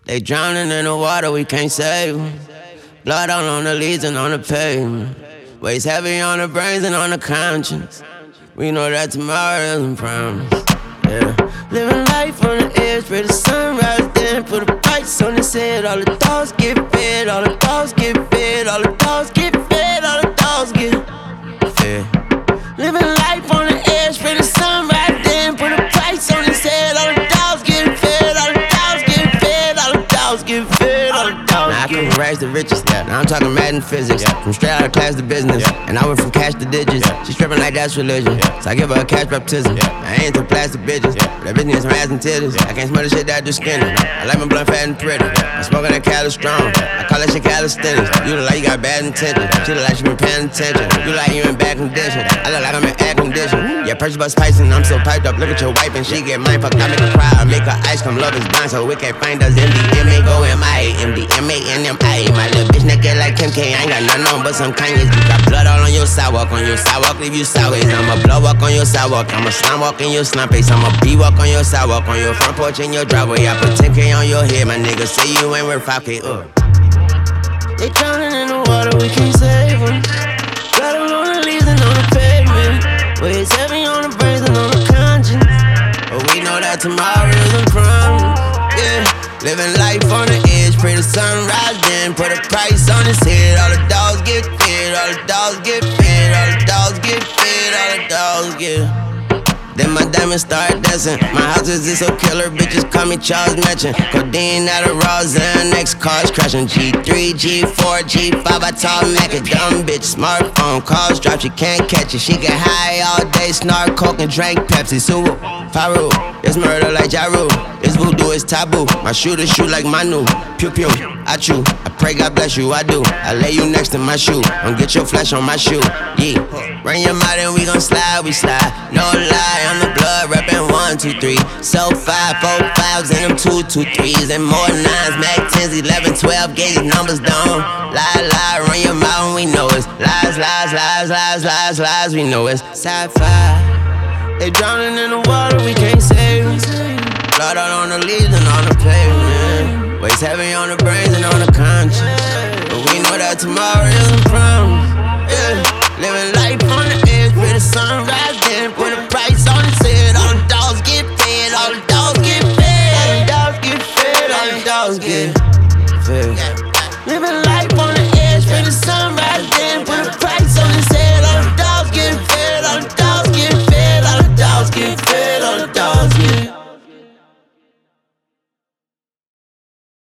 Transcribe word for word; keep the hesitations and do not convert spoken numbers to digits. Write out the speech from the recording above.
They drowning in the water, we can't save them. Blood all on the leaves and on the pavement. Weights heavy on the brains and on the conscience. We know that tomorrow isn't promised. Yeah. Living life on the edge, pray the sunrise, then put a price on his head. All the dogs get fed, all the dogs get fed, all the dogs get fed, all the dogs get fed. Living life on the edge, pray the sunrise, then put a price on his head. All the dogs get fed, all the dogs get fed, all the dogs get fed, all the dogs get fed. Now I come from rags to riches, yeah. Now I'm talking math and physics, yeah. From straight out of class to business, yeah. And I went from cash to digits, yeah. She stripping like that's religion, yeah. So I give her a cash baptism, yeah. I ain't into plastic bitches, yeah. But that bitch needs some ass and titties, yeah. I can't smell the shit that I do skinny, yeah. I like my blunt fat and pretty, yeah. I'm smoking that Cali strong, yeah. I call that shit calisthenics, yeah. You look like you got bad intentions, yeah. She look like she been paying attention, yeah. You like you in bad condition, yeah. I look like I'm in air condition, yeah. Purchase bus spice and I'm so piped up, look at your wife and she get mine fucked. I make her cry, I make her ice come, love is blind, so we can't find us. M D M A go M I A, M D M A N M I A. My little bitch naked like Kim K, I ain't got nothing on but some Kanye's. You got blood all on your sidewalk, on your sidewalk, leave you sideways. I'ma blow walk on your sidewalk, I'ma slime walk in your slump face. I'ma be walk on your sidewalk, on your front porch in your driveway. I put ten K on your head, my nigga say you ain't worth five K. Uh. They drowning in the water, we can't save them. Blood all on the leaves and on the pavement. Weights heavy on the brains and on the conscience. But we know that tomorrow isn't promised. Yeah, living life on the edge, pray the sunrise, then put a price on his head. All the dogs get fed, all the dogs get fed, all the dogs get fed, all the dogs get. Then my diamonds start dancing. My house is this so killer, bitches call me Charles Manson. Codeine out of Raws and next cars crashing. G three, G four, G five, I talk Mac a dumb bitch. Smartphone calls drop, she can't catch it. She get high all day, snort coke and drink Pepsi. Suwu, Faru, it's murder like Jaru. It's voodoo, it's taboo. My shooters shoot like Manu. Pew pew, I chew. I pray God bless you, I do. I lay you next to my shoe. Don't get your flesh on my shoe. Yeah, bring your mouth and we gon' slide, we slide. No lie, I'm the blood reppin' one, two, three. So five, four, fives and them two, two, threes. And more nines, Mac tens, eleven, twelve, gauge numbers down. Lie, lie, run your mouth and we know it's lies, lies, lies, lies, lies, lies. We know it's sci-fi. They drowning in the water, we can't save them. Blood all on the leaves and on the pavement. Weights heavy on the brains and on the conscience. But we know that tomorrow isn't promised. Yeah, living life on the edge, pray the sunrise, then put a price on his head. All the dogs get fed, all the dogs get fed, all the dogs get fed, all the dogs get.